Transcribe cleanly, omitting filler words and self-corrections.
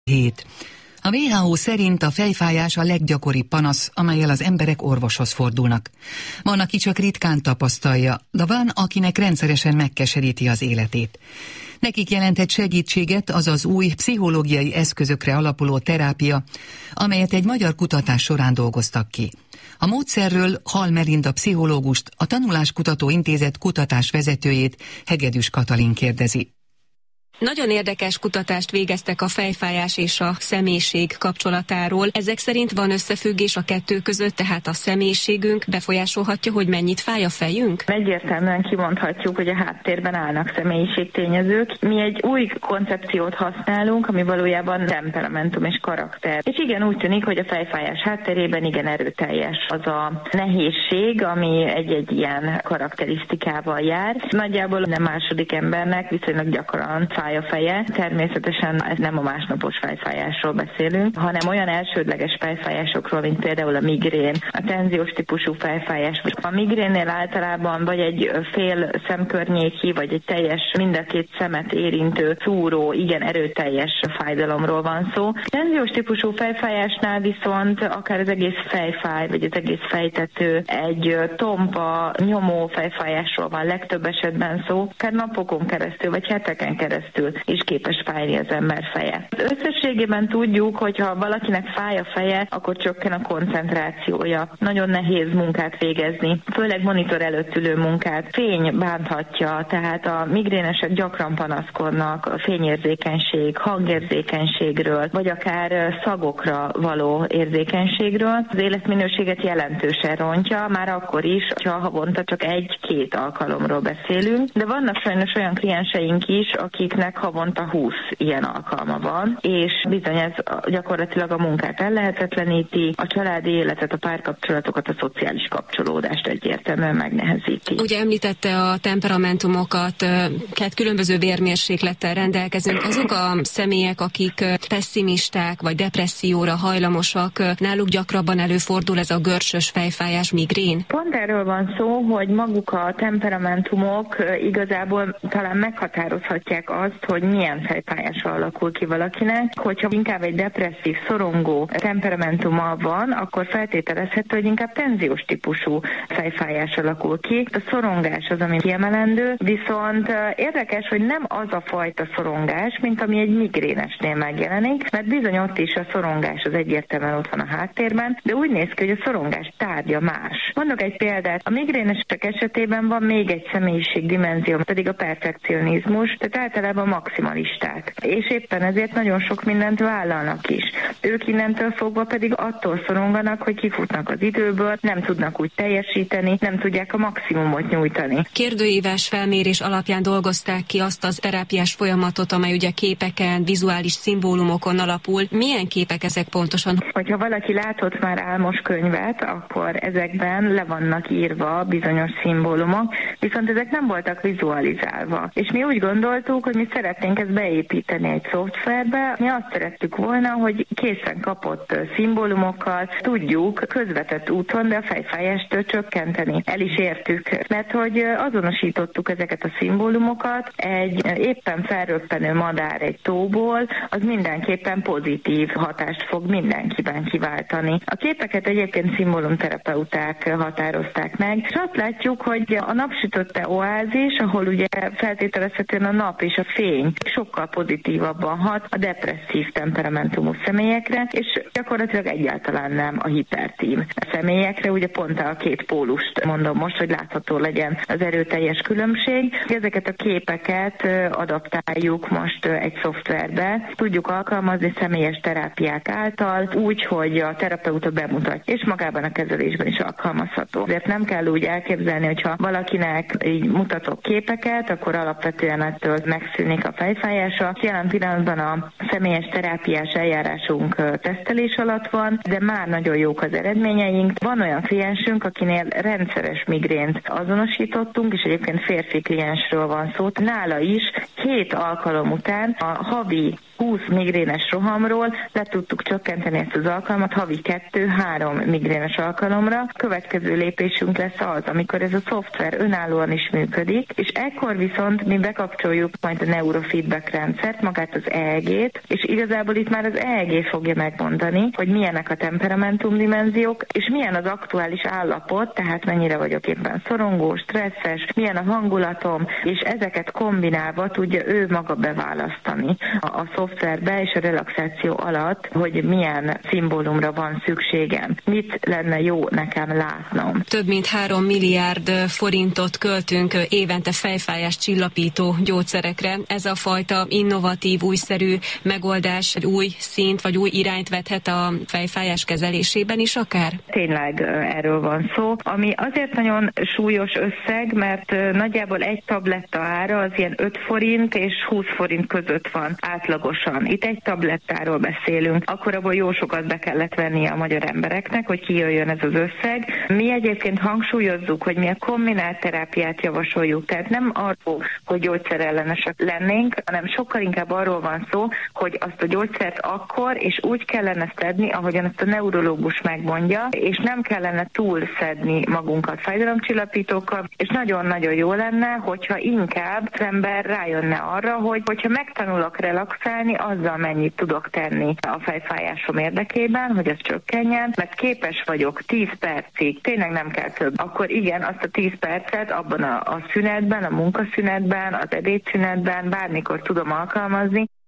7. A WHO szerint a fejfájás a leggyakoribb panasz, amellyel az emberek orvoshoz fordulnak. Van, aki csak ritkán tapasztalja, de van, akinek rendszeresen megkeseríti az életét. Nekik jelentett segítséget az az új pszichológiai eszközökre alapuló terápia, amelyet egy magyar kutatás során dolgoztak ki. A módszerről Hall Melinda pszichológust, a Tanuláskutató Intézet kutatásvezetőjét, Hegedűs Katalin kérdezi. Nagyon érdekes kutatást végeztek a fejfájás és a személyiség kapcsolatáról. Ezek szerint van összefüggés a kettő között, tehát a személyiségünk befolyásolhatja, hogy mennyit fáj a fejünk? Egyértelműen kimondhatjuk, hogy a háttérben állnak személyiségtényezők. Mi egy új koncepciót használunk, ami valójában temperamentum és karakter. És igen, úgy tűnik, hogy a fejfájás hátterében igen erőteljes az a nehézség, ami egy ilyen karakterisztikával jár. Nagyjából a második embernek viszonylag gyakran fáj a feje. Természetesen ez nem a másnapos fejfájásról beszélünk, hanem olyan elsődleges fejfájásokról, mint például a migrén, a tenziós típusú fejfájás. A migrénnél általában vagy egy fél szemkörnyéki, vagy egy teljes mind a két szemet érintő, szúró, igen erőteljes fájdalomról van szó. A tenziós típusú fejfájásnál viszont akár az egész fejfáj, vagy az egész fejtető, egy tompa, nyomó fejfájásról van legtöbb esetben szó, akár napokon keresztül, vagy heteken keresztül is képes fájni az ember feje. Összességében tudjuk, hogy ha valakinek fáj a feje, akkor csökken a koncentrációja. Nagyon nehéz munkát végezni, főleg monitor előtt ülő munkát. Fény bánthatja, tehát a migrénesek gyakran panaszkodnak a fényérzékenység, hangérzékenységről, vagy akár szagokra való érzékenységről. Az életminőséget jelentősen rontja, már akkor is, ha havonta csak 1-2 alkalomról beszélünk. De vannak sajnos olyan klienseink is, akiknek havonta 20 ilyen alkalma van, és bizony ez gyakorlatilag a munkát ellehetetleníti, a családi életet, a párkapcsolatokat, a szociális kapcsolódást egyértelműen megnehezíti. Ugye említette a temperamentumokat, különböző vérmérséklettel rendelkezünk. Azok a személyek, akik pessimisták vagy depresszióra hajlamosak, náluk gyakrabban előfordul ez a görcsös fejfájás, migrén? Pont erről van szó, hogy maguk a temperamentumok igazából talán meghatározhatják azt, hogy milyen fejfájása alakul ki valakinek. Hogyha inkább egy depresszív, szorongó temperamentuma van, akkor feltételezhető, hogy inkább tenziós típusú fejfájás alakul ki. A szorongás az, ami kiemelendő, viszont érdekes, hogy nem az a fajta szorongás, mint ami egy migrénesnél megjelenik, mert bizony ott is a szorongás az egyértelműen ott van a háttérben, de úgy néz ki, hogy a szorongás tárgya más. Mondok egy példát, a migrénesek esetében van még egy személyiségdimenzió, pedig a perfekcionizmus, tehát általában maximalisták. És éppen ezért nagyon sok mindent vállalnak is. Ők innentől fogva pedig attól szoronganak, hogy kifutnak az időből, nem tudnak úgy teljesíteni, nem tudják a maximumot nyújtani. Kérdőíves felmérés alapján dolgozták ki azt az terápiás folyamatot, amely ugye képeken, vizuális szimbólumokon alapul. Milyen képek ezek pontosan? Hogyha valaki látott már álmos könyvet, akkor ezekben le vannak írva bizonyos szimbólumok, viszont ezek nem voltak vizualizálva. És mi úgy gondoltuk, hogy mi szeretnénk ezt beépíteni egy szoftverbe. Mi azt szerettük volna, hogy készen kapott szimbólumokkal tudjuk közvetett úton, de a fejfájást csökkenteni. El is értük, mert hogy azonosítottuk ezeket a szimbólumokat, egy éppen felröppenő madár egy tóból, az mindenképpen pozitív hatást fog mindenkiben kiváltani. A képeket egyébként szimbólumterapeuták határozták meg, és azt látjuk, hogy a napsütötte oázis, ahol ugye feltételezhetően a nap és a fény sokkal pozitívabban hat a depresszív temperamentumú személyekre, és gyakorlatilag egyáltalán nem a hipertív személyekre, ugye pont a két pólust mondom most, hogy látható legyen az erőteljes különbség. Ezeket a képeket adaptáljuk most egy szoftverbe, tudjuk alkalmazni személyes terápiák által, úgy, hogy a terapeuta bemutatja, és magában a kezelésben is alkalmazható. Ezért nem kell úgy elképzelni, hogyha valakinek így mutatok képeket, akkor alapvetően ettől megszűnik a fejfájása. Jelen pillanatban a személyes terápiás eljárásunk tesztelés alatt van, de már nagyon jók az eredményeink. Van olyan kliensünk, akinél rendszeres migrént azonosítottunk, és egyébként férfi kliensről van szó. Nála is 7 alkalom után a havi 20 migrénes rohamról le tudtuk csökkenteni ezt az alkalmat havi 2-3 migrénes alkalomra. Következő lépésünk lesz az, amikor ez a szoftver önállóan is működik, és ekkor viszont mi bekapcsoljuk majd a neurofeedback rendszert, magát az EEG-t, és igazából itt már az EEG fogja megmondani, hogy milyenek a temperamentumdimenziók, és milyen az aktuális állapot, tehát mennyire vagyok éppen szorongó, stresszes, milyen a hangulatom, és ezeket kombinálva tudja ő maga beválasztani a szoftverbe és a relaxáció alatt, hogy milyen szimbólumra van szükségem, mit lenne jó nekem látnom. Több mint 3 milliárd forintot költünk évente fejfájás csillapító gyógyszerekre. Ez a fajta innovatív, újszerű megoldás egy új szint vagy új irányt vethet a fejfájás kezelésében is akár? Tényleg erről van szó, ami azért nagyon súlyos összeg, mert nagyjából egy tabletta ára az ilyen 5 forint és 20 forint között van átlagosan. Itt egy tablettáról beszélünk, akkor abból jó sokat be kellett venni a magyar embereknek, hogy kijöjjön ez az összeg. Mi egyébként hangsúlyozzuk, hogy mi a kombinált terápiát javasoljuk, tehát nem arról, hogy gyógyszerellenesek lennénk, hanem sokkal inkább arról van szó, hogy azt a gyógyszert akkor és úgy kellene szedni, ahogyan ezt a neurológus megmondja, és nem kellene túlszedni magunkat fájdalomcsillapítókkal, és nagyon-nagyon jó lenne, hogyha inkább az ember rájönne arra, hogy hogyha megtanulok relaxálni, azzal mennyit tudok tenni a fejfájásom érdekében, hogy ez csökkenjen, mert képes vagyok 10 percig, tényleg nem kell több, akkor igen, azt a 10 percet abban a szünetben, a munkaszünetben, az ebédszünetben bármikor tudom alkalmazni.